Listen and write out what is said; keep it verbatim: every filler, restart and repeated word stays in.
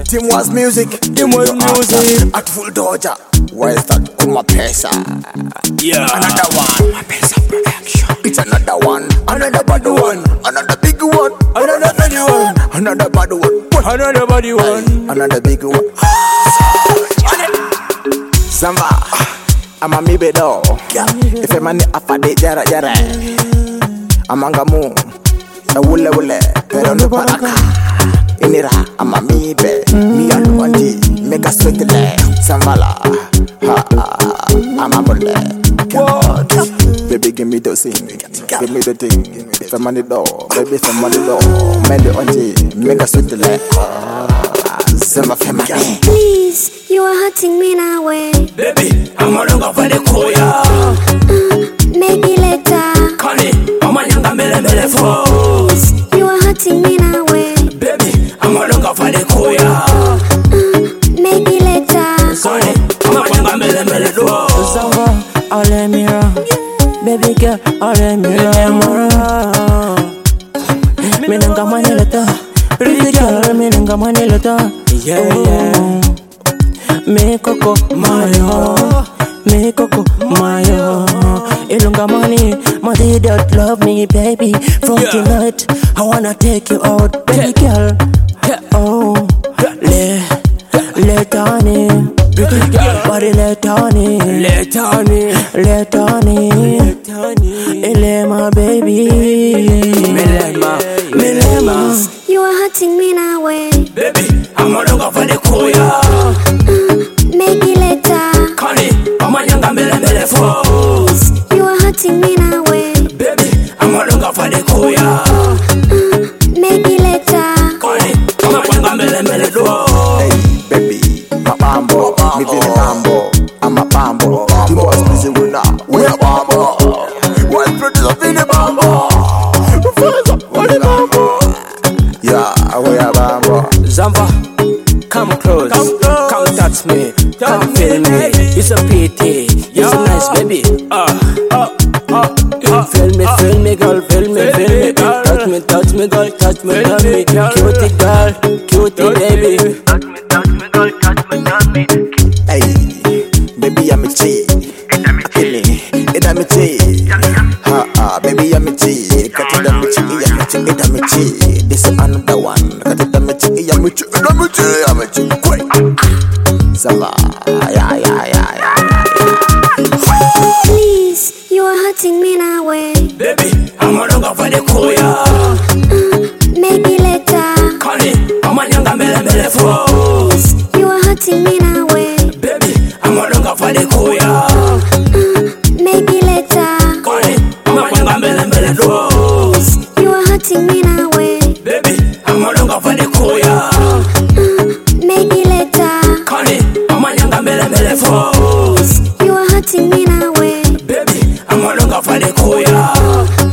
Team was music, Team was music. At full doja. Why is that? Kuma Pesa. Yeah. Another one. Kuma Pesa production. It's another one. Another bad one. Another big one. Another big one. Another bad one. Another body one. Another big one. Samba. I'm a me bedo. If a man afade jara jara. Amangamu. A wule wule. Pero no paraka. Inira. I'm a me be. Me and Wanji. Make a sweat le. Sambala. Ha ha. I'm a mole. What? Baby, give me the thing. Give me the thing. If a money do. Baby, if a money do. Man the Wanji. Make a sweat le. Samba family. Please, you are hurting me now, way. Baby, I'm no longer for the koya. Uh, maybe later. Connie, I'm a younger mele mele for. Please, you are hurting me now, way. Baby, I'm no longer for the koya. Uh, maybe later. Connie, I'm a younger mele mele for. Samba, all let me run. Baby girl, all let me run. Me nanga mani leta. Pretty girl, me nanga mani leta. Yeah, yeah. Me coco, mayo. Me coco, mayo. Ilunga money, my that love me, baby. From Yeah. tonight, I wanna take you out, baby girl. Oh, le, let on it. Pretty girl, Body let on it. let on it. Let on it. Ele my baby. Melema, melema. You are hurting me now, way. Baby, I'm no longer for the koya. Uh, maybe later. Connie, I'm a younger mele mele for. Please, you are hurting me now, way. Baby, I'm no longer for the koya. Uh, maybe later. Connie, I'm a younger mele mele for. Hey, baby, my bambo, me feel the bambo, I'm a bambo. The boys busy with now, we a bambo. One producer feel the bambo, first up, what the bambo? Yeah, we a bambo. Zamba, come close, come, close. Come touch me, come feel me. It's a pity, you're so nice, baby. Uh, uh, uh, uh, feel me, feel me, girl, feel me, feel me. Touch me, touch me, girl, touch me, touch me. Cutie girl, cutie baby. Touch me, touch me, girl, touch me, touch me. Hey, baby, I'm a G. It I'm a G. Ha ha, baby, I'm a G. Cut it, I'm a G. I'm a G. It I'm a G. This is another one. Cut it, I'm a G. I'm a G. I'm a G. I'm a G. Quick. Samba, yeah, yeah, yeah, yeah. Please, you are hurting me now, way. Baby, I'm no longer for the koya. Uh, maybe later. Connie, I'm a younger mele mele for. Please, you are hurting me now, way. Baby, I'm no longer for the koya. Uh, maybe later. Connie, I'm a younger mele mele for. Please, you are hurting me now, way. Baby, I'm no longer for the koya. Uh, maybe later. Connie, I'm a younger mele mele for. Please, you are hurting me now, way. Baby, I'm no longer for the koya.